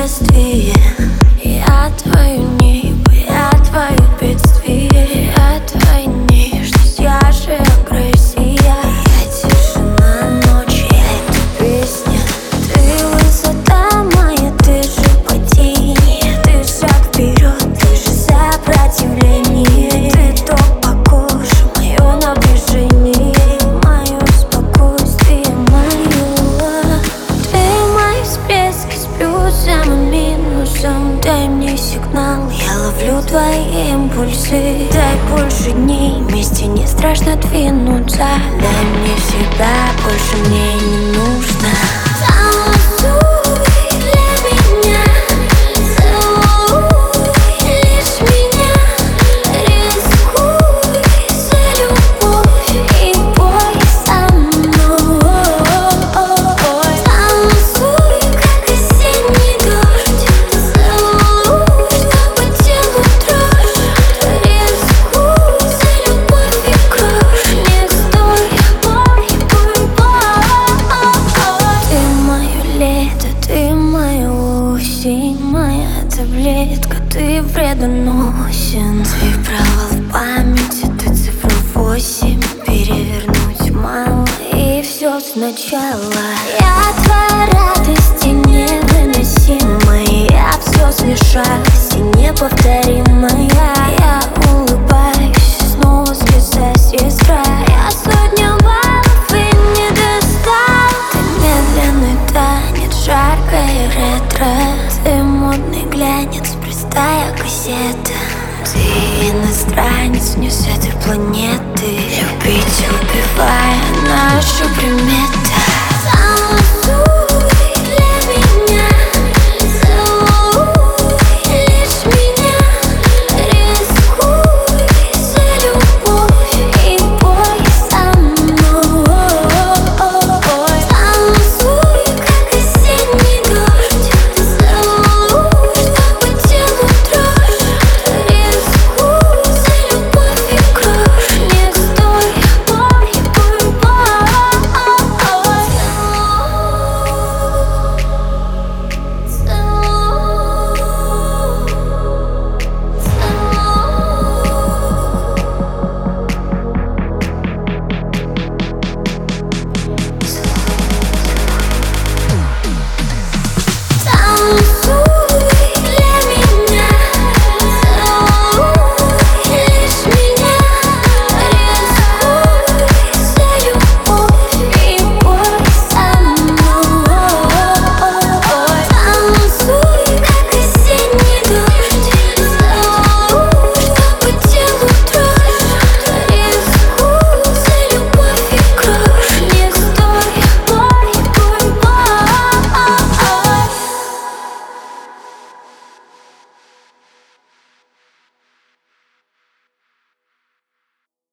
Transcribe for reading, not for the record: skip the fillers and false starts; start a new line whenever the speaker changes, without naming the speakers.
путешествие. Я твое небо, я твое бедствие. Я твоя нежность, я же агрессия. Я тишина ночи, я эта песня. Ты высота моя, ты же падение. Ты шаг вперед, ты же сопротивление. Ты ток по коже, мое напряжение, мое спокойствие, мое. Ты мои всплески с плюсом и минусом. Дай мне сигнал, я ловлю твои импульсы. Дай больше дней, вместе не страшно двинуться. Дай мне себя, больше мне не нужно. Танцуй для меня, целуй лишь меня. Рискуй за любовь и бой со мной. Танцуй, как осенний дождь. Целуй, что по телу дрожь. Рискуй за любовь и кровь. Не стой, бой, бой. Ты мое лето, ты моя осень, моя таблетка, ты вредоносен. Ты провал в памяти, ты цифра 8. Перевернуть мало и все сначала. Я твоя радость и невыносимая. Я все смешалась и неповторимая. Я улыбаюсь, снова слеза сестра. Я сотня баллов и не достал. Ты медленный танец, жаркое ретро. Ты модный глянец, простая кассета. Ты иностранец, не с этой планеты. Любить, убивая нашу примету.